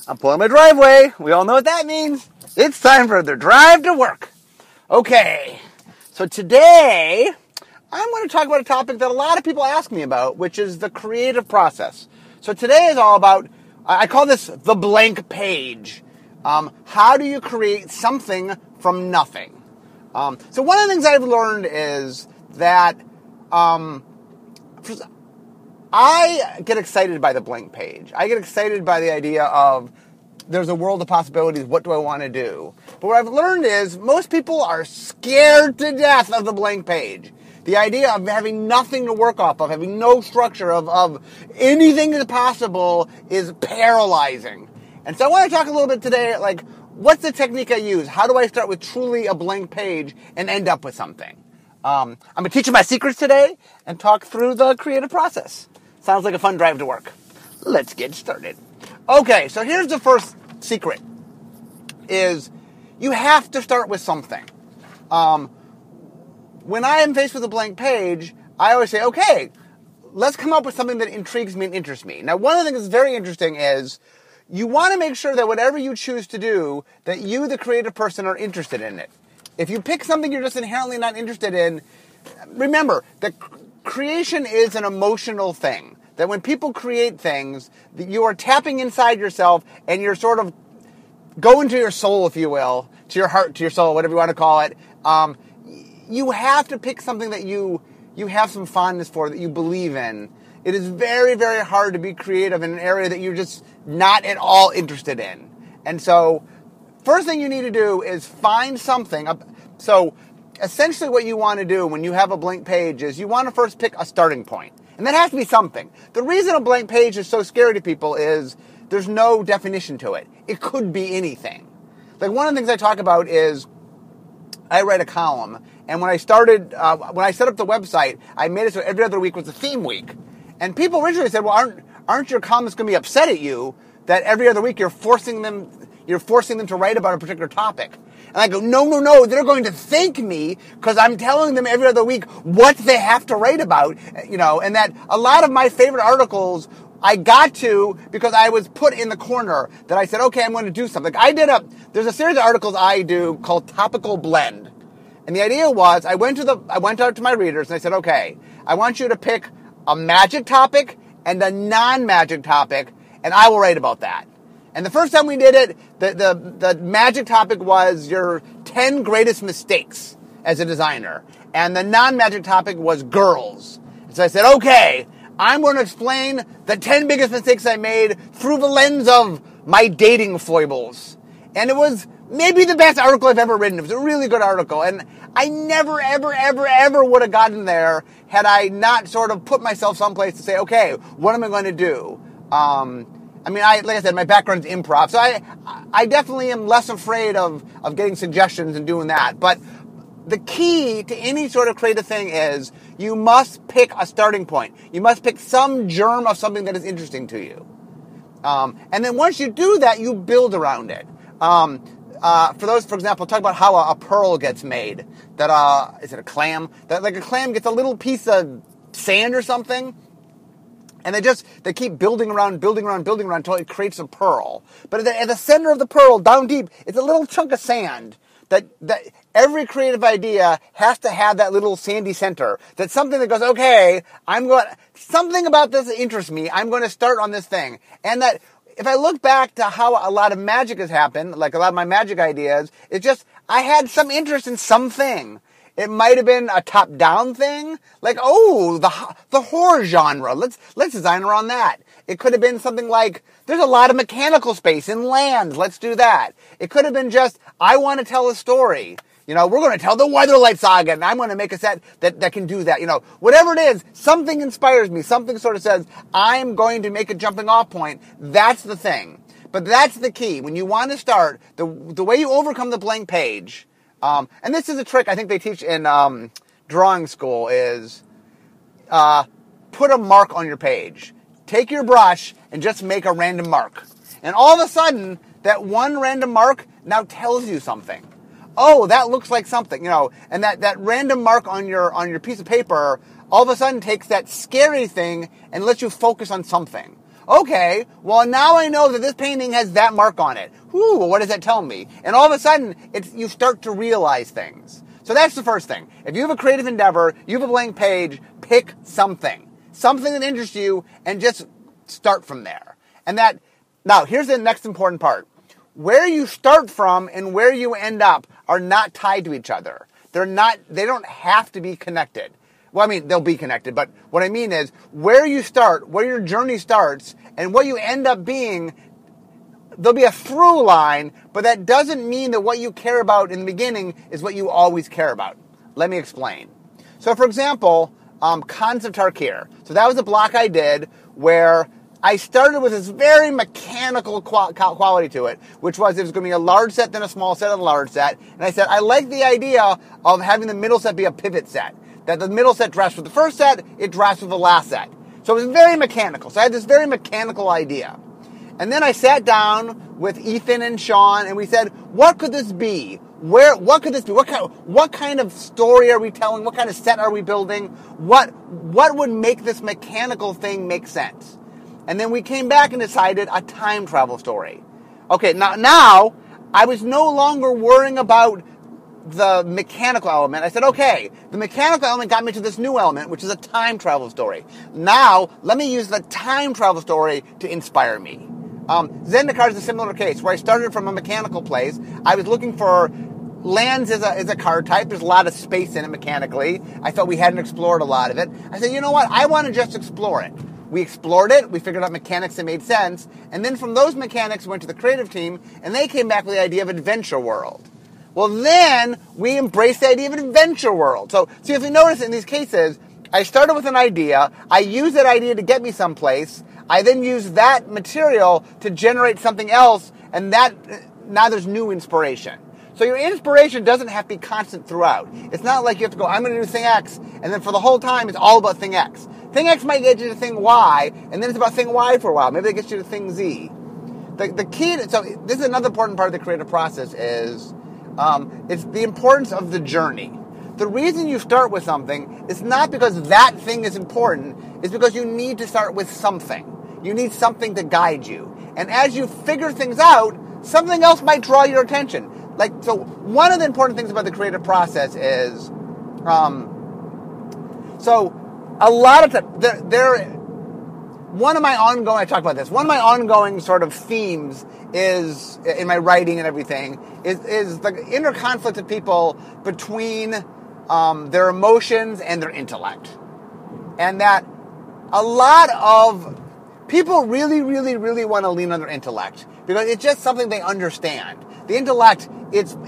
I'm pulling my driveway. We all know what that means. It's time for the drive to work. Okay, so today I'm going to talk about a topic that a lot of people ask me about, which is the creative process. So today is all about, I call this the blank page. How do you create something from nothing? So one of the things I've learned is that I get excited by the blank page. I get excited by the idea of there's a world of possibilities. What do I want to do? But what I've learned is most people are scared to death of the blank page. The idea of having nothing to work off of, having no structure of anything that's possible is paralyzing. And so I want to talk a little bit today, like, what's the technique I use? How do I start with truly a blank page and end up with something? I'm going to teach you my secrets today and talk through the creative process. Sounds like a fun drive to work. Let's get started. Okay, so here's the first secret, is you have to start with something. When I am faced with a blank page, I always say, okay, let's come up with something that intrigues me and interests me. Now, one of the things that's very interesting is you want to make sure that whatever you choose to do, that you, the creative person, are interested in it. If you pick something you're just inherently not interested in, remember that creation is an emotional thing. That when people create things, that you are tapping inside yourself and you're sort of going to your soul, if you will, to your heart, to your soul, whatever you want to call it. You have to pick something that you have some fondness for, that you believe in. It is very, very hard to be creative in an area that you're just not at all interested in. And so, first thing you need to do is find something. So, essentially what you want to do when you have a blank page is you want to first pick a starting point. And that has to be something. The reason a blank page is so scary to people is there's no definition to it. It could be anything. Like, one of the things I talk about is I write a column. And when I started, when I set up the website, I made it so every other week was a theme week. And people originally said, well, aren't your comments going to be upset at you that every other week you're forcing them to write about a particular topic? And I go, no, they're going to thank me because I'm telling them every other week what they have to write about, and that a lot of my favorite articles I got to because I was put in the corner that I said, okay, I'm going to do something. There's a series of articles I do called Topical Blend. And the idea was I went out to my readers and I said, okay, I want you to pick a magic topic and a non-magic topic, and I will write about that. And the first time we did it, the magic topic was your 10 greatest mistakes as a designer. And the non-magic topic was girls. So I said, okay, I'm going to explain the 10 biggest mistakes I made through the lens of my dating foibles. And it was maybe the best article I've ever written. It was a really good article. And I never, ever, ever, ever would have gotten there had I not sort of put myself someplace to say, okay, what am I going to do? Like I said, my background's improv, so I definitely am less afraid of getting suggestions and doing that. But the key to any sort of creative thing is you must pick a starting point. You must pick some germ of something that is interesting to you. And then once you do that, you build around it. For example, talk about how a pearl gets made. Is it a clam? That, like, a clam gets a little piece of sand or something, and they keep building around until it creates a pearl. But at the center of the pearl, down deep, it's a little chunk of sand. That every creative idea has to have that little sandy center. That's something that goes, okay, something about this interests me. I'm going to start on this thing. And that if I look back to how a lot of magic has happened, like a lot of my magic ideas, it's just I had some interest in something. It might have been a top-down thing, like, the horror genre. Let's design around that. It could have been something like, there's a lot of mechanical space in land. Let's do that. It could have been just, I want to tell a story. We're going to tell the Weatherlight Saga, and I'm going to make a set that can do that. Whatever it is, something inspires me. Something sort of says, I'm going to make a jumping off point. That's the thing. But that's the key. When you want to start, the way you overcome the blank page, and this is a trick I think they teach in drawing school, is put a mark on your page. Take your brush and just make a random mark. And all of a sudden, that one random mark now tells you something. Oh, that looks like something, and that random mark on your piece of paper all of a sudden takes that scary thing and lets you focus on something. okay, well, now I know that this painting has that mark on it. Whew, what does that tell me? And all of a sudden, you start to realize things. So that's the first thing. If you have a creative endeavor, you have a blank page, pick something. Something that interests you, and just start from there. Now, here's the next important part. Where you start from and where you end up are not tied to each other. They don't have to be connected. Well, I mean, they'll be connected, but what I mean is where you start, where your journey starts, and what you end up being, there'll be a through line, but that doesn't mean that what you care about in the beginning is what you always care about. Let me explain. So, for example, Khans of Tarkir. So that was a block I did where I started with this very mechanical quality to it, which was it was going to be a large set, then a small set, and a large set. And I said, I like the idea of having the middle set be a pivot set. That the middle set drafts with the first set, it drafts with the last set. So it was very mechanical. So I had this very mechanical idea. And then I sat down with Ethan and Sean, and we said, what could this be? What could this be? What kind of story are we telling? What kind of set are we building? What would make this mechanical thing make sense? And then we came back and decided a time travel story. Okay, now I was no longer worrying about the mechanical element. I said, okay, the mechanical element got me to this new element, which is a time travel story. Now, let me use the time travel story to inspire me. Zendikar is a similar case, where I started from a mechanical place. I was looking for lands as a card type. There's a lot of space in it mechanically. I thought we hadn't explored a lot of it. I said, you know what? I want to just explore it. We explored it, we figured out mechanics that made sense, and then from those mechanics we went to the creative team, and they came back with the idea of adventure world. Well, then we embraced the idea of adventure world. So if you notice in these cases, I started with an idea, I used that idea to get me someplace, I then used that material to generate something else, and now there's new inspiration. So your inspiration doesn't have to be constant throughout. It's not like you have to go, I'm going to do thing X, and then for the whole time it's all about thing X. Thing X might get you to thing Y, and then it's about thing Y for a while. Maybe it gets you to thing Z. The key so this is another important part of the creative process is it's the importance of the journey. The reason you start with something is not because that thing is important, it's because you need to start with something. You need something to guide you. And as you figure things out, something else might draw your attention. So one of the important things about the creative process is, a lot of times, one of my ongoing sort of themes is, in my writing and everything, is the inner conflict of people between their emotions and their intellect. And that a lot of people really, really, really want to lean on their intellect because it's just something they understand. The intellect, it's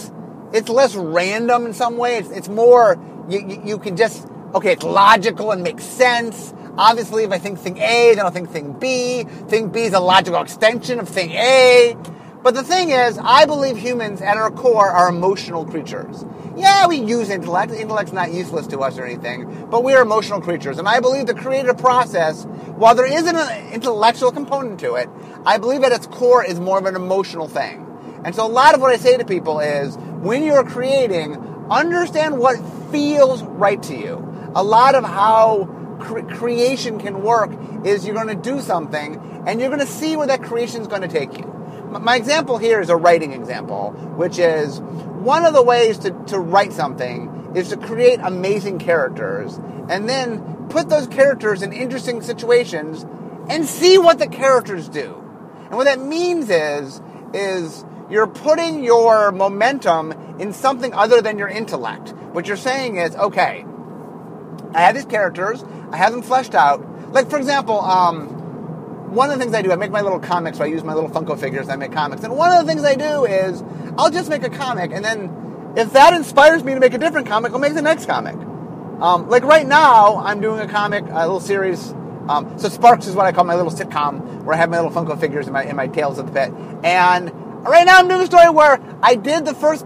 less random in some way. It's more, you can just, okay, it's logical and makes sense. Obviously, if I think thing A, then I'll think thing B. Thing B is a logical extension of thing A. But the thing is, I believe humans at our core are emotional creatures. Yeah, we use intellect. The intellect's not useless to us or anything, but we are emotional creatures. And I believe the creative process, while there isn't an intellectual component to it, I believe at its core is more of an emotional thing. And so a lot of what I say to people is, when you're creating, understand what feels right to you. A lot of how creation can work is you're going to do something, and you're going to see where that creation is going to take you. My example here is a writing example, which is one of the ways to write something is to create amazing characters, and then put those characters in interesting situations and see what the characters do. And what that means is you're putting your momentum in something other than your intellect. What you're saying is, okay, I have these characters, I have them fleshed out. Like, for example, one of the things I do, I make my little comics, so I use my little Funko figures, I make comics. And one of the things I do is, I'll just make a comic, and then if that inspires me to make a different comic, I'll make the next comic. Like right now, I'm doing a comic, a little series. So Sparks is what I call my little sitcom, where I have my little Funko figures in my Tales of the Pit. And right now I'm doing a story where I did the first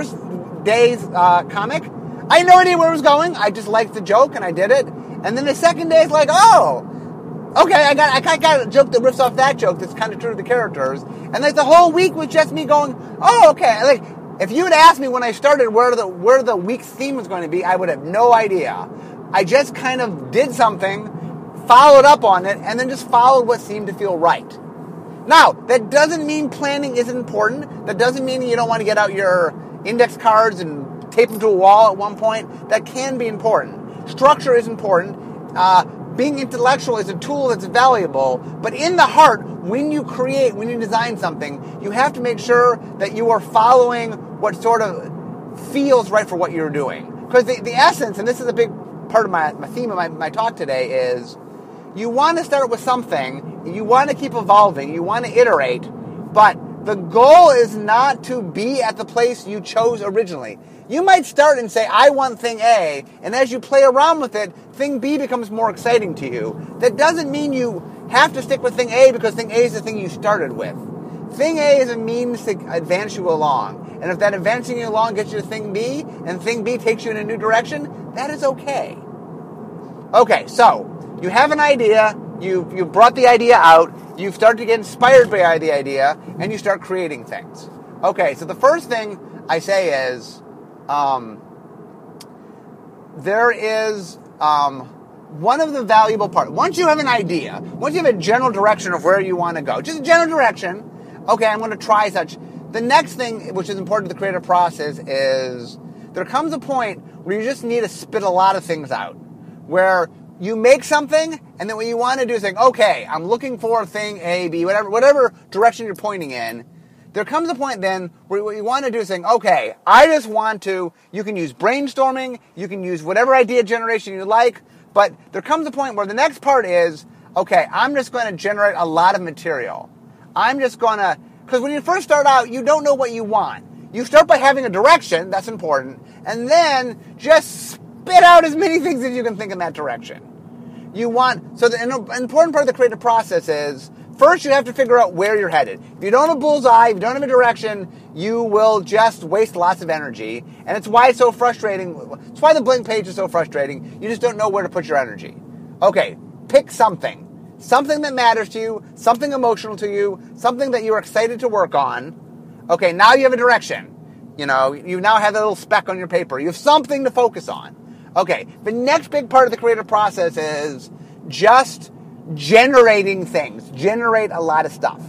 day's comic. I had no idea where it was going. I just liked the joke, and I did it. And then the second day, it's like, oh, okay, I got a joke that riffs off that joke that's kind of true to the characters. And like the whole week was just me going, oh, okay. Like, if you had asked me when I started where the week's theme was going to be, I would have no idea. I just kind of did something, followed up on it, and then just followed what seemed to feel right. Now, that doesn't mean planning isn't important. That doesn't mean you don't want to get out your index cards and tape them to a wall at one point. That can be important. Structure is important. Being intellectual is a tool that's valuable. But in the heart, when you create, when you design something, you have to make sure that you are following what sort of feels right for what you're doing. Because the essence, and this is a big part of my theme of my talk today, is you want to start with something, you want to keep evolving, you want to iterate, but the goal is not to be at the place you chose originally. You might start and say, I want thing A, and as you play around with it, thing B becomes more exciting to you. That doesn't mean you have to stick with thing A because thing A is the thing you started with. Thing A is a means to advance you along. And if that advancing you along gets you to thing B, and thing B takes you in a new direction, that is okay. Okay, so you have an idea, you brought the idea out, you start to get inspired by the idea, and you start creating things. Okay, so the first thing I say is, there is one of the valuable parts. Once you have an idea, once you have a general direction of where you want to go, just a general direction, okay, I'm going to try such. The next thing, which is important to the creative process, is there comes a point where you just need to spit a lot of things out, where you make something, and then what you want to do is think, okay, I'm looking for thing A, B, whatever direction you're pointing in. There comes a point then where what you want to do is think, okay, I just want to, you can use brainstorming, you can use whatever idea generation you like, but there comes a point where the next part is, okay, I'm just going to generate a lot of material. I'm just going to, because when you first start out, you don't know what you want. You start by having a direction, that's important, and then just spit out as many things as you can think in that direction. So the important part of the creative process is, first you have to figure out where you're headed. If you don't have a bullseye, if you don't have a direction, you will just waste lots of energy. And it's why it's so frustrating. It's why the blank page is so frustrating. You just don't know where to put your energy. Okay, pick something. Something that matters to you, something emotional to you, something that you're excited to work on. Okay, now you have a direction. You now have that little speck on your paper. You have something to focus on. Okay, the next big part of the creative process is just generating things. Generate a lot of stuff.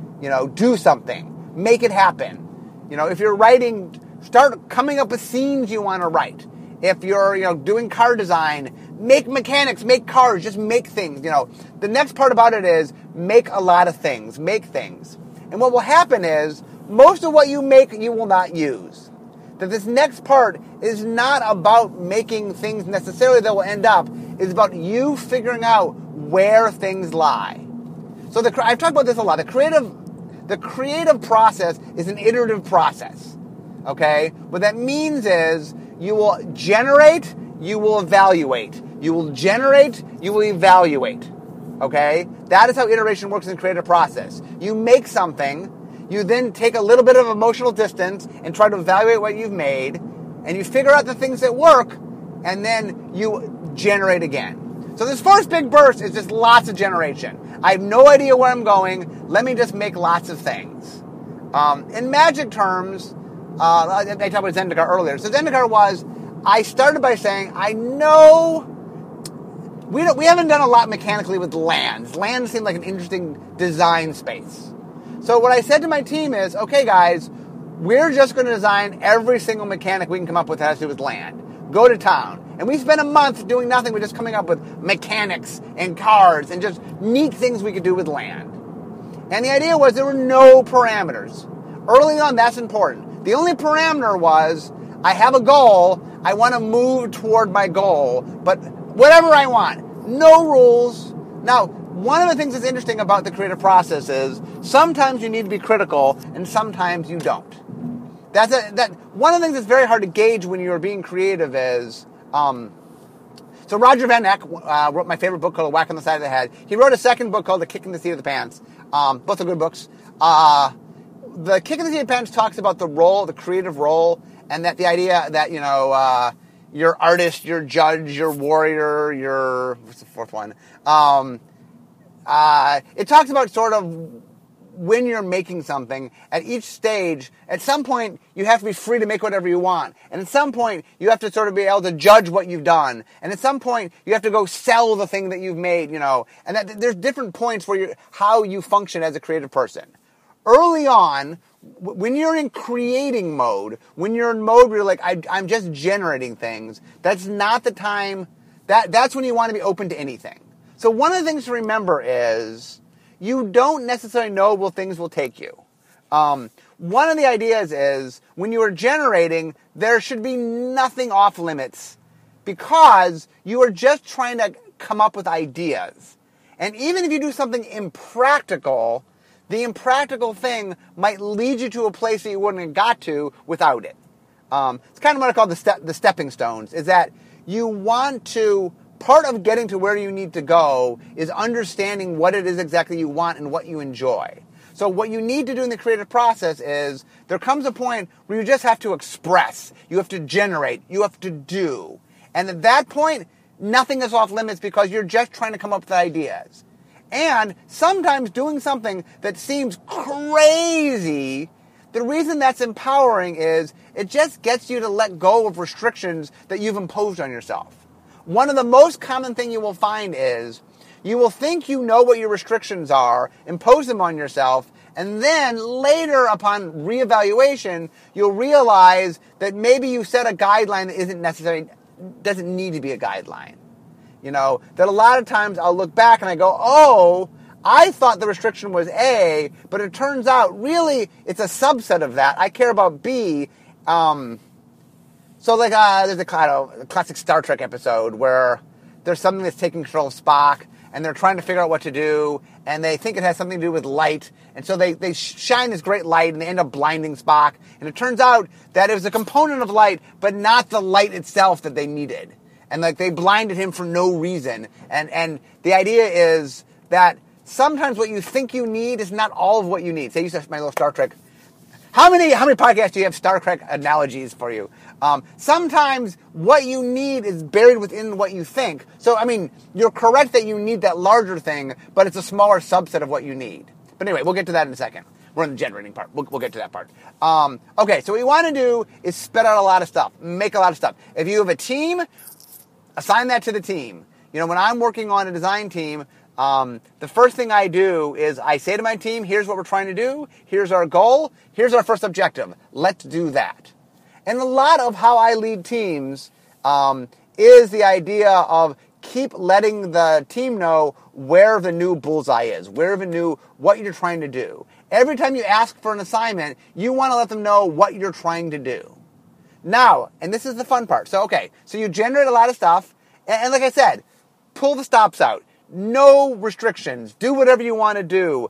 Do something. Make it happen. If you're writing, start coming up with scenes you want to write. If you're, doing car design, make mechanics, make cars, just make things. The next part about it is make a lot of things. Make things. And what will happen is most of what you make, you will not use. That this next part is not about making things necessarily that will end up. It's about you figuring out where things lie. So I've talked about this a lot. The creative process is an iterative process. Okay? What that means is you will generate, you will evaluate. You will generate, you will evaluate. Okay? That is how iteration works in the creative process. You make something, you then take a little bit of emotional distance and try to evaluate what you've made, and you figure out the things that work, and then you generate again. So this first big burst is just lots of generation. I have no idea where I'm going. Let me just make lots of things. In magic terms, I talked about Zendikar earlier. So Zendikar was, I started by saying, I know we haven't done a lot mechanically with lands. Lands seem like an interesting design space. So what I said to my team is, okay, guys, we're just going to design every single mechanic we can come up with that has to do with land. Go to town. And we spent a month doing nothing but just coming up with mechanics and cars and just neat things we could do with land. And the idea was there were no parameters. Early on, that's important. The only parameter was, I have a goal, I want to move toward my goal, but whatever I want. No rules. Now, one of the things that's interesting about the creative process is sometimes you need to be critical and sometimes you don't. One of the things that's very hard to gauge when you're being creative is, so Roger Van Eck wrote my favorite book called A Whack on the Side of the Head. He wrote a second book called The Kick in the Seat of the Pants. Both are good books. The Kick in the Seat of the Pants talks about the role, the creative role, and that the idea that, you're artist, you're judge, you're warrior, what's the fourth one? It talks about sort of when you're making something, at each stage, at some point, you have to be free to make whatever you want. And at some point, you have to sort of be able to judge what you've done. And at some point, you have to go sell the thing that you've made, And there's different points where how you function as a creative person. Early on, when you're in creating mode, when you're in mode where you're like, I'm just generating things, that's not the time, that's when you want to be open to anything. So one of the things to remember is, you don't necessarily know where things will take you. One of the ideas is, when you are generating, there should be nothing off limits, because you are just trying to come up with ideas. And even if you do something impractical, the impractical thing might lead you to a place that you wouldn't have got to without it. It's kind of what I call the stepping stones, is that you want to, part of getting to where you need to go is understanding what it is exactly you want and what you enjoy. So what you need to do in the creative process is, there comes a point where you just have to express, you have to generate, you have to do. And at that point, nothing is off limits, because you're just trying to come up with ideas. And sometimes doing something that seems crazy, the reason that's empowering is it just gets you to let go of restrictions that you've imposed on yourself. One of the most common thing you will find is, you will think you know what your restrictions are, impose them on yourself, and then later, upon reevaluation, you'll realize that maybe you set a guideline that doesn't need to be a guideline. That a lot of times I'll look back and I go, oh, I thought the restriction was A, but it turns out really it's a subset of that. I care about B. So there's a classic Star Trek episode where there's something that's taking control of Spock, and they're trying to figure out what to do, and they think it has something to do with light, and so they shine this great light, and they end up blinding Spock, and it turns out that it was a component of light, but not the light itself that they needed. And they blinded him for no reason. And the idea is that sometimes what you think you need is not all of what you need. Say you said my little Star Trek. How many podcasts do you have Star Trek analogies for you? Sometimes what you need is buried within what you think. So, you're correct that you need that larger thing, but it's a smaller subset of what you need. But anyway, we'll get to that in a second. We're in the generating part. We'll get to that part. Okay, so what you want to do is spit out a lot of stuff. Make a lot of stuff. If you have a team, assign that to the team. When I'm working on a design team, the first thing I do is I say to my team, here's what we're trying to do. Here's our goal. Here's our first objective. Let's do that. And a lot of how I lead teams is the idea of keep letting the team know where the new bullseye is, where the new, what you're trying to do. Every time you ask for an assignment, you want to let them know what you're trying to do. Now, and this is the fun part. So you generate a lot of stuff, and like I said, pull the stops out. No restrictions. Do whatever you want to do.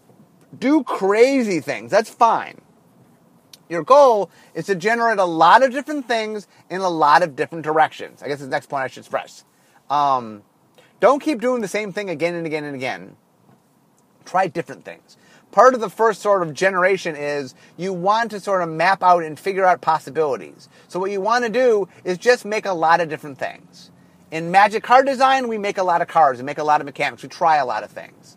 Do crazy things. That's fine. Your goal is to generate a lot of different things in a lot of different directions. I guess the next point I should stress. Don't keep doing the same thing again and again and again. Try different things. Part of the first sort of generation is you want to sort of map out and figure out possibilities. So what you want to do is just make a lot of different things. In Magic Card Design, we make a lot of cards. We make a lot of mechanics. We try a lot of things.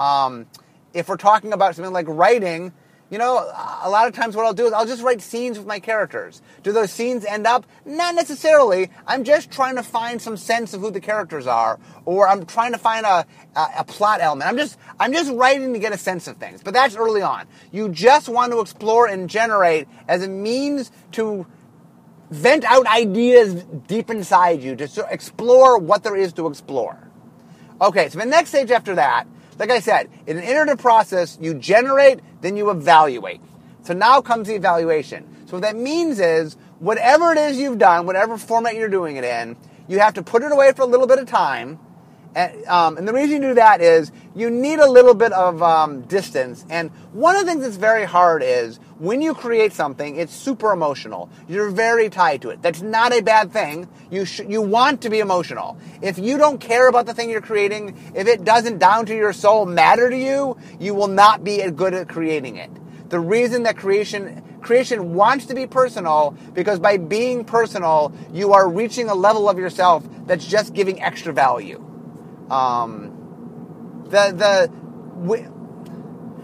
If we're talking about something like writing, a lot of times what I'll do is I'll just write scenes with my characters. Do those scenes end up? Not necessarily. I'm just trying to find some sense of who the characters are, or I'm trying to find a plot element. I'm just writing to get a sense of things. But that's early on. You just want to explore and generate as a means to vent out ideas deep inside you, to explore what there is to explore. Okay, so the next stage after that, like I said, in an iterative process, you generate, then you evaluate. So now comes the evaluation. So what that means is, whatever it is you've done, whatever format you're doing it in, you have to put it away for a little bit of time. And the reason you do that is you need a little bit of distance. And one of the things that's very hard is when you create something, it's super emotional. You're very tied to it. That's not a bad thing. You want to be emotional. If you don't care about the thing you're creating, if it doesn't down to your soul matter to you, you will not be as good at creating it. The reason that creation wants to be personal, because by being personal, you are reaching a level of yourself that's just giving extra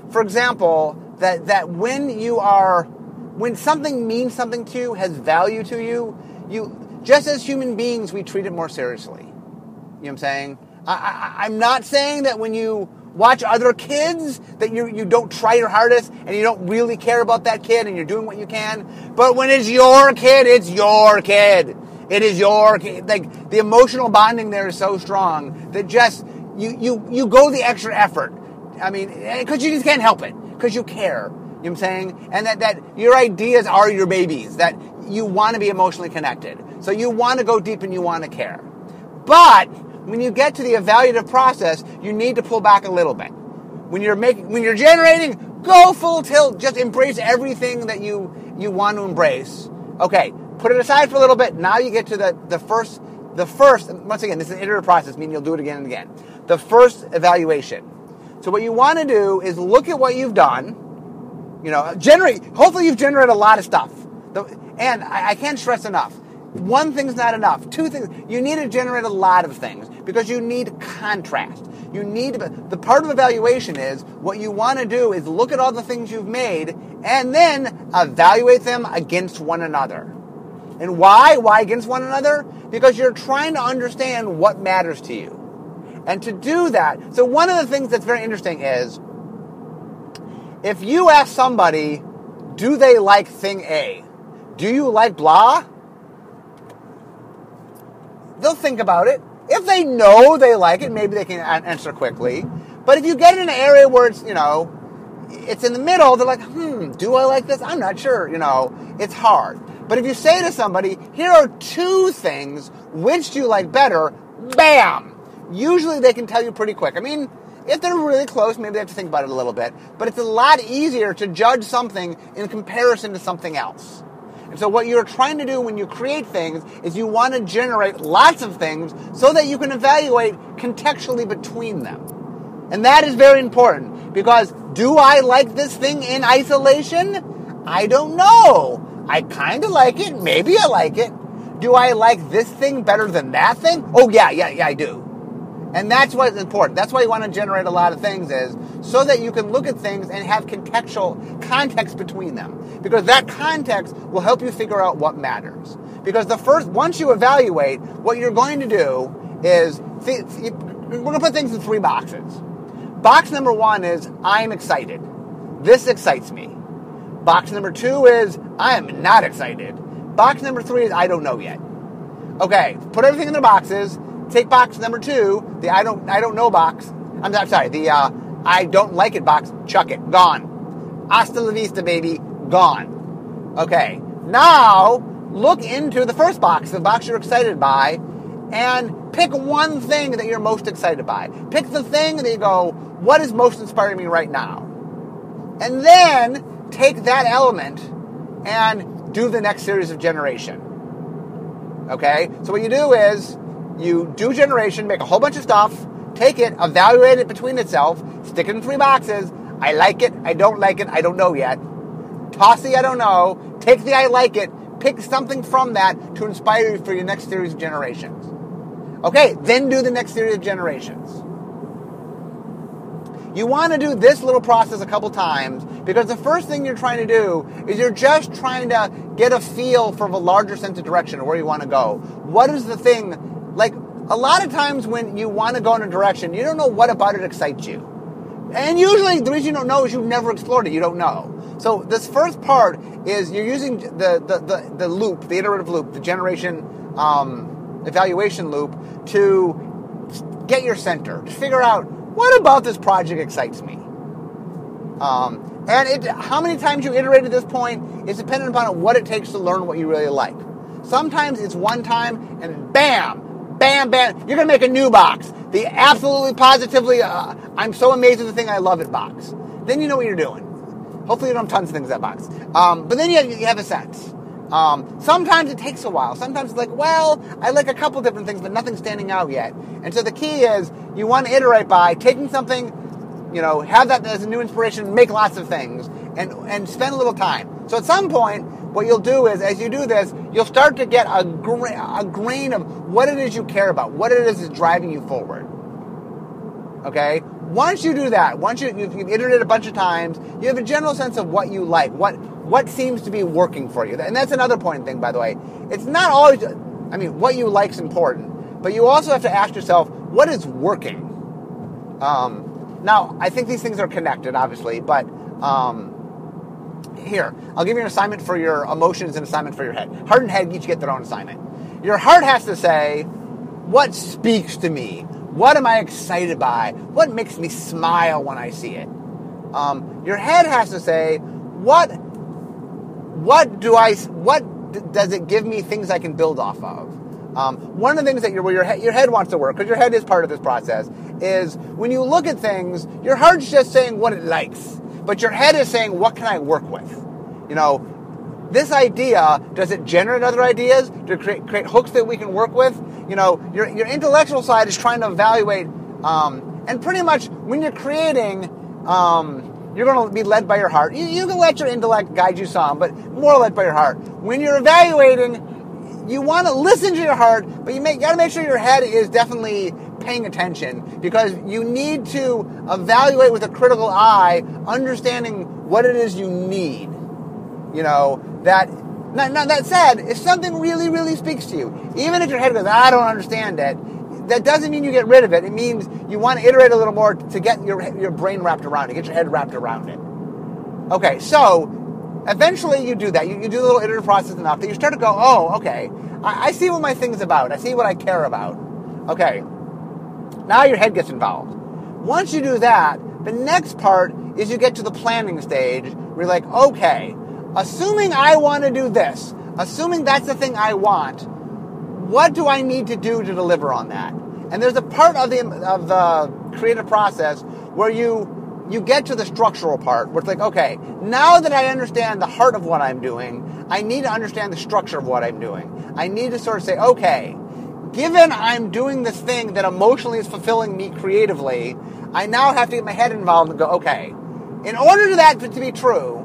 for example, that when something means something to you, has value to you, just as human beings, we treat it more seriously. You know what I'm saying? I'm not saying that when you watch other kids that you don't try your hardest and you don't really care about that kid and you're doing what you can. But when it's your kid, it's your kid. It is your kid. Like, the emotional bonding there is so strong that just you go the extra effort. I mean, because you just can't help it. Because you care. You know what I'm saying? And that your ideas are your babies. That you want to be emotionally connected. So you want to go deep and you want to care. But when you get to the evaluative process, you need to pull back a little bit. When you're generating, go full tilt. Just embrace everything that you want to embrace. Okay, put it aside for a little bit. Now you get to the first. Once again, this is an iterative process, meaning you'll do it again and again. The first evaluation. So what you want to do is look at what you've done. Hopefully you've generated a lot of stuff. And I can't stress enough. One thing's not enough. Two things. You need to generate a lot of things because you need contrast. The part of evaluation is what you want to do is look at all the things you've made and then evaluate them against one another. And why? Why against one another? Because you're trying to understand what matters to you. And to do that, so one of the things that's very interesting is if you ask somebody, do they like thing A? Do you like blah? They'll think about it. If they know they like it, maybe they can answer quickly. But if you get in an area where it's, it's in the middle, they're like, do I like this? I'm not sure, it's hard. But if you say to somebody, here are two things, which do you like better? Bam! Usually they can tell you pretty quick. I mean, if they're really close, maybe they have to think about it a little bit. But it's a lot easier to judge something in comparison to something else. And so what you're trying to do when you create things is you want to generate lots of things so that you can evaluate contextually between them. And that is very important because do I like this thing in isolation? I don't know. I kind of like it. Maybe I like it. Do I like this thing better than that thing? Oh, yeah, I do. And that's what's important. That's why you want to generate a lot of things is so that you can look at things and have contextual context between them. Because that context will help you figure out what matters. Because once you evaluate, what you're going to do is, we're going to put things in 3 boxes. Box number 1 is, I'm excited. This excites me. Box number 2 is, I am not excited. Box number 3 is, I don't know yet. Okay, put everything in the boxes. Take box number 2, the I don't know box. The I don't like it box. Chuck it. Gone. Hasta la vista, baby. Gone. Okay. Now look into the first box, the box you're excited by, and pick one thing that you're most excited by. Pick the thing that you go, what is most inspiring me right now? And then take that element and do the next series of generation. Okay? So what you do is you do generation, make a whole bunch of stuff, take it, evaluate it between itself, stick it in 3 boxes. I like it, I don't like it, I don't know yet. Toss the I don't know, take the I like it, pick something from that to inspire you for your next series of generations. Okay, then do the next series of generations. You want to do this little process a couple times because the first thing you're trying to do is you're just trying to get a feel for the larger sense of direction of where you want to go. What is the thing? Like, a lot of times when you want to go in a direction, you don't know what about it excites you. And usually the reason you don't know is you've never explored it. You don't know. So this first part is you're using the loop, the iterative loop, the generation evaluation loop to get your center, to figure out what about this project excites me. And how many times you iterate at this point is dependent upon what it takes to learn what you really like. Sometimes it's one time and bam, bam, bam, you're going to make a new box. The absolutely, positively, I'm so amazed at the thing I love it box. Then you know what you're doing. Hopefully you don't have tons of things in that box. But then you have a sense. Sometimes it takes a while. Sometimes it's like, well, I like a couple different things, but nothing's standing out yet. And so the key is you want to iterate by taking something, have that as a new inspiration, make lots of things, and spend a little time. So at some point, what you'll do is, as you do this, you'll start to get a grain of what it is you care about, what it is that's driving you forward. Okay? Once you do that, once you've iterated a bunch of times, you have a general sense of what you like, what seems to be working for you. And that's another important thing, by the way. It's not always, what you like is important, but you also have to ask yourself, what is working? Now, I think these things are connected, obviously, but here, I'll give you an assignment for your emotions and an assignment for your head. Heart and head each get their own assignment. Your heart has to say, what speaks to me? What am I excited by? What makes me smile when I see it? Your head has to say, what does it give me things I can build off of? One of the things that your head wants to work, because your head is part of this process, is when you look at things, your heart's just saying what it likes, but your head is saying, what can I work with? This idea, does it generate other ideas? Does it create hooks that we can work with? Your intellectual side is trying to evaluate, and pretty much when you're creating, you're going to be led by your heart. You can let your intellect guide you some, but more led by your heart. When you're evaluating, you want to listen to your heart, but you got to make sure your head is definitely paying attention, because you need to evaluate with a critical eye, understanding what it is you need. That said, if something really, really speaks to you, even if your head goes, I don't understand it, that doesn't mean you get rid of it. It means you want to iterate a little more to get your brain wrapped around it, get your head wrapped around it. Okay, so eventually you do that. You do the little iterative process enough that you start to go, oh, okay, I see what my thing's about. I see what I care about. Okay, now your head gets involved. Once you do that, the next part is you get to the planning stage where you're like, okay, assuming I want to do this, assuming that's the thing I want, what do I need to do to deliver on that? And there's a part of the creative process where you get to the structural part, where it's like, okay, now that I understand the heart of what I'm doing, I need to understand the structure of what I'm doing. I need to sort of say, okay, given I'm doing this thing that emotionally is fulfilling me creatively, I now have to get my head involved and go, okay, in order for that to be true,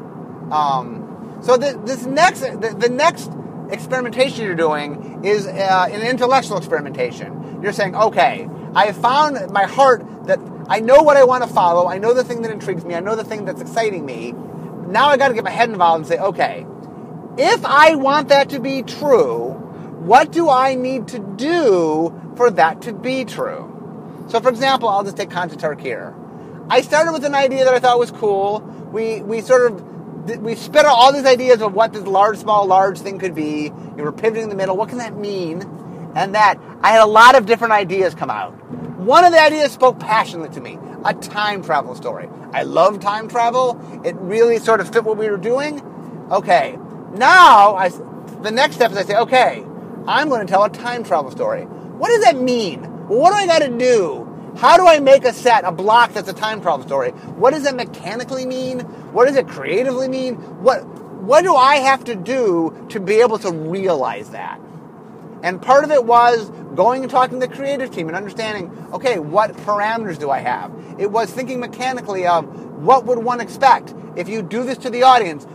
so the next experimentation you're doing is an intellectual experimentation. You're saying, okay, I have found my heart that I know what I want to follow. I know the thing that intrigues me. I know the thing that's exciting me. Now I got to get my head involved and say, okay, if I want that to be true, what do I need to do for that to be true? So, for example, I'll just take Content Tarkir. I started with an idea that I thought was cool. We spit out all these ideas of what this large, small, large thing could be. We were pivoting in the middle. What can that mean? And that I had a lot of different ideas come out. One of the ideas spoke passionately to me. A time travel story. I love time travel. It really sort of fit what we were doing. Okay, now the next step is I say, okay, I'm going to tell a time travel story. What does that mean? Well, what do I got to do? How do I make a block that's a time travel story? What does that mechanically mean? What does it creatively mean? What do I have to do to be able to realize that? And part of it was going and talking to the creative team and understanding, okay, what parameters do I have? It was thinking mechanically of what would one expect if you do this to the audience.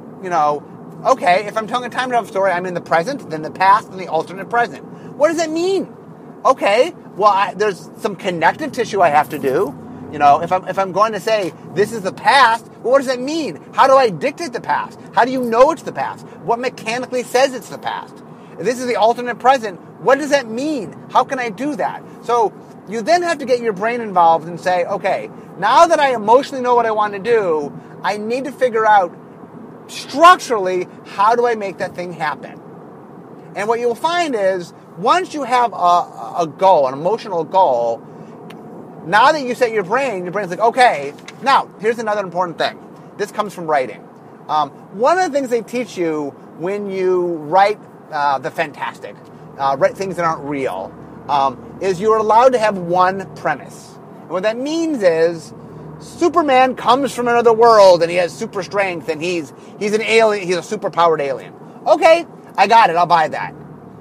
Okay, if I'm telling a time travel story, I'm in the present, then the past, and the alternate present. What does that mean? Okay, well, there's some connective tissue I have to do. If I'm going to say this is the past, well, what does that mean? How do I dictate the past? How do you know it's the past? What mechanically says it's the past? If this is the alternate present, what does that mean? How can I do that? So you then have to get your brain involved and say, okay, now that I emotionally know what I want to do, I need to figure out structurally, how do I make that thing happen? And what you'll find is, once you have a goal, an emotional goal, now that you set your brain's like, okay, now, here's another important thing. This comes from writing. One of the things they teach you when you write the fantastic, write things that aren't real, is you're allowed to have one premise. And what that means is, Superman comes from another world and he has super strength and he's an alien, he's a super powered alien. Okay, I got it, I'll buy that.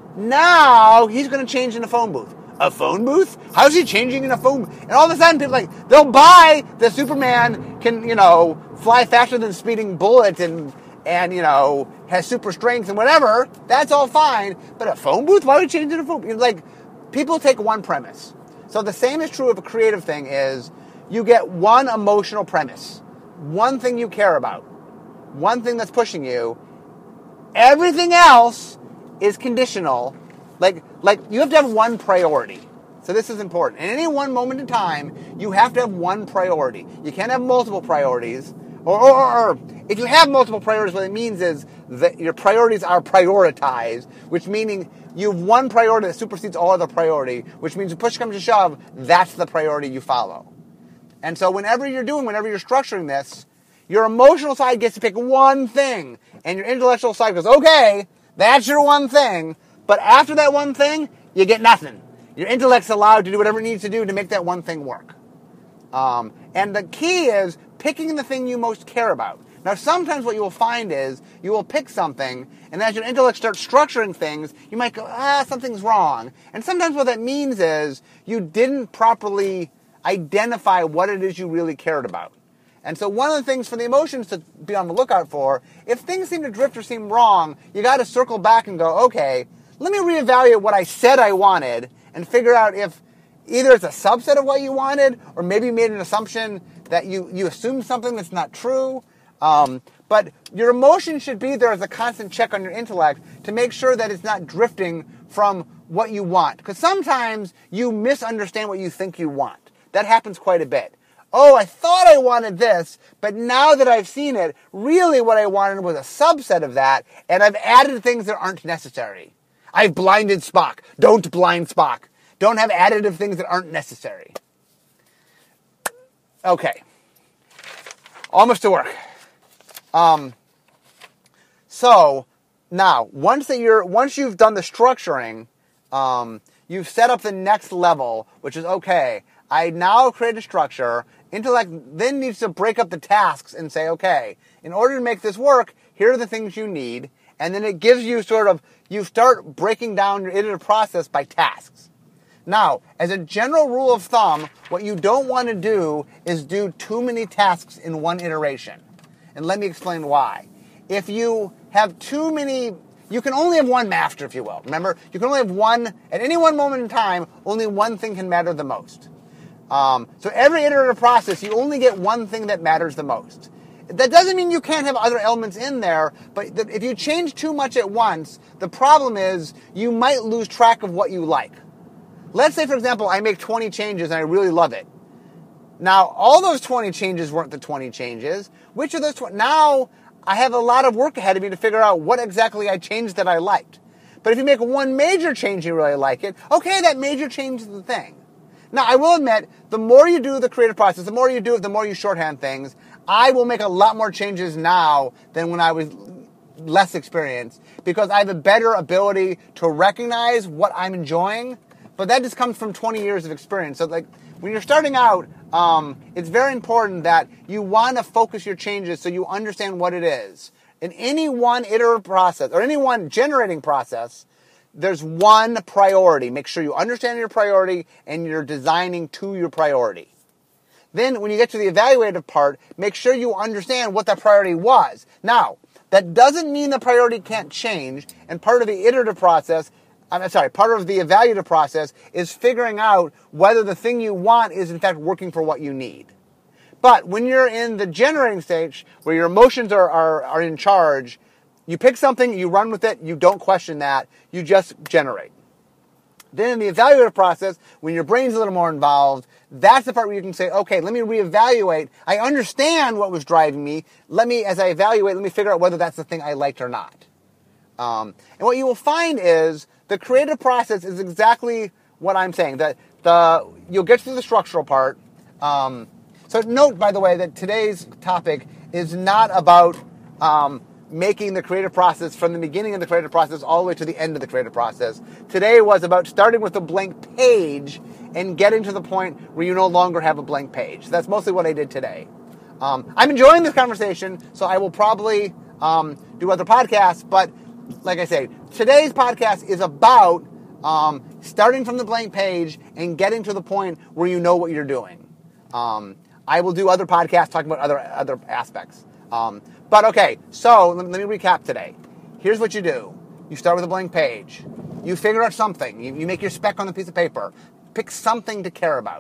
Now he's going to change in a phone booth. A phone booth? How's he changing in a phone booth? And all of a sudden people they'll buy the Superman can, fly faster than a speeding bullet and has super strength and whatever. That's all fine. But a phone booth? Why would you change in a phone booth? People take one premise. So the same is true of a creative thing is, you get one emotional premise, one thing you care about, one thing that's pushing you. Everything else is conditional. Like you have to have one priority. So this is important. In any one moment in time, you have to have one priority. You can't have multiple priorities. Or if you have multiple priorities, what it means is that your priorities are prioritized, which meaning you have one priority that supersedes all other priority, which means if push comes to shove, that's the priority you follow. And so whenever you're structuring this, your emotional side gets to pick one thing, and your intellectual side goes, okay, that's your one thing, but after that one thing, you get nothing. Your intellect's allowed to do whatever it needs to do to make that one thing work. And the key is picking the thing you most care about. Now, sometimes what you will find is you will pick something, and as your intellect starts structuring things, you might go, something's wrong. And sometimes what that means is you didn't properly identify what it is you really cared about. And so one of the things for the emotions to be on the lookout for, if things seem to drift or seem wrong, you got to circle back and go, okay, let me reevaluate what I said I wanted and figure out if either it's a subset of what you wanted or maybe you made an assumption that you assumed something that's not true. But your emotion should be there as a constant check on your intellect to make sure that it's not drifting from what you want. Because sometimes you misunderstand what you think you want. That happens quite a bit. Oh, I thought I wanted this, but now that I've seen it, really what I wanted was a subset of that, and I've added things that aren't necessary. I've blinded Spock. Don't blind Spock. Don't have additive things that aren't necessary. Okay. Almost to work. So now, once you've done the structuring, you've set up the next level, which is, okay, I now create a structure. Intellect then needs to break up the tasks and say, okay, in order to make this work, here are the things you need. And then it gives you you start breaking down your iterative process by tasks. Now, as a general rule of thumb, what you don't want to do is do too many tasks in one iteration. And let me explain why. If you have too many, you can only have one master, if you will. Remember, you can only have one, at any one moment in time, only one thing can matter the most. So every iterative process, you only get one thing that matters the most. That doesn't mean you can't have other elements in there, but if you change too much at once, the problem is you might lose track of what you like. Let's say, for example, I make 20 changes and I really love it. Now, all those 20 changes weren't the 20 changes. Which of those 20? Now, I have a lot of work ahead of me to figure out what exactly I changed that I liked. But if you make one major change and you really like it, okay, that major change is the thing. Now, I will admit, the more you do the creative process, the more you do it, the more you shorthand things. I will make a lot more changes now than when I was less experienced because I have a better ability to recognize what I'm enjoying. But that just comes from 20 years of experience. So, when you're starting out, it's very important that you want to focus your changes so you understand what it is. In any one iterative process or any one generating process, there's one priority. Make sure you understand your priority and you're designing to your priority. Then when you get to the evaluative part, make sure you understand what that priority was. Now, that doesn't mean the priority can't change, and part of the iterative process, part of the evaluative process is figuring out whether the thing you want is in fact working for what you need. But when you're in the generating stage, where your emotions are in charge, you pick something, you run with it, you don't question that, you just generate. Then in the evaluative process, when your brain's a little more involved, that's the part where you can say, okay, let me reevaluate. I understand what was driving me. As I evaluate, let me figure out whether that's the thing I liked or not. And what you will find is the creative process is exactly what I'm saying. That you'll get through the structural part. So note, by the way, that today's topic is not about making the creative process from the beginning of the creative process all the way to the end of the creative process. Today was about starting with a blank page and getting to the point where you no longer have a blank page. That's mostly what I did today. I'm enjoying this conversation, so I will probably do other podcasts, but like I say, today's podcast is about starting from the blank page and getting to the point where you know what you're doing. I will do other podcasts talking about other aspects. But okay, so let me recap today. Here's what you do. You start with a blank page. You figure out something. You make your spec on the piece of paper. Pick something to care about.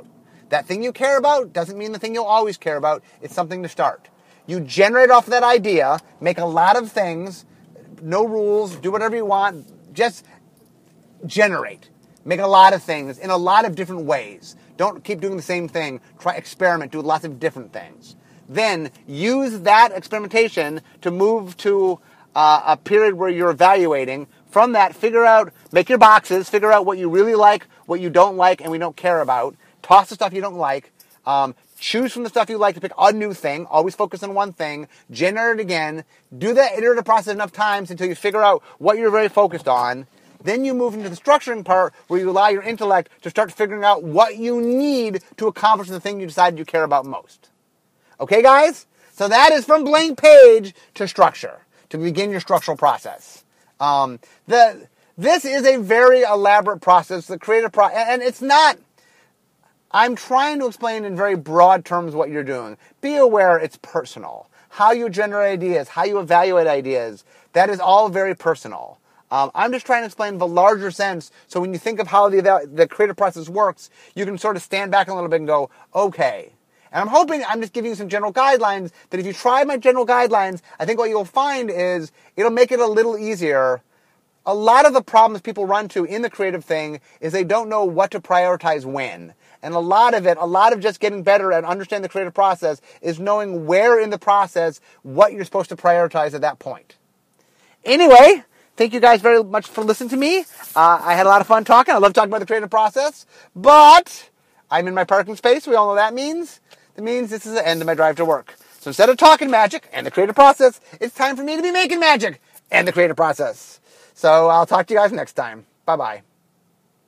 That thing you care about doesn't mean the thing you'll always care about. It's something to start. You generate off of that idea, make a lot of things, no rules, do whatever you want, just generate. Make a lot of things in a lot of different ways. Don't keep doing the same thing. Try, experiment, do lots of different things. Then use that experimentation to move to a period where you're evaluating. From that, figure out, make your boxes, figure out what you really like, what you don't like, and we don't care about. Toss the stuff you don't like. Choose from the stuff you like to pick a new thing. Always focus on one thing. Generate it again. Do that iterative process enough times until you figure out what you're very focused on. Then you move into the structuring part where you allow your intellect to start figuring out what you need to accomplish the thing you decided you care about most. Okay, guys? So that is from blank page to structure, to begin your structural process. This is a very elaborate process, the creative process, and it's not, I'm trying to explain in very broad terms what you're doing. Be aware it's personal. How you generate ideas, how you evaluate ideas, that is all very personal. I'm just trying to explain the larger sense, so when you think of how the creative process works, you can sort of stand back a little bit and go, okay. And I'm hoping I'm just giving you some general guidelines, that if you try my general guidelines, I think what you'll find is it'll make it a little easier. A lot of the problems people run to in the creative thing is they don't know what to prioritize when. And a lot of just getting better at understanding the creative process is knowing where in the process, what you're supposed to prioritize at that point. Anyway, thank you guys very much for listening to me. I had a lot of fun talking. I love talking about the creative process. But I'm in my parking space. We all know that means. It means this is the end of my drive to work. So instead of talking magic and the creative process, it's time for me to be making magic and the creative process. So I'll talk to you guys next time. Bye-bye.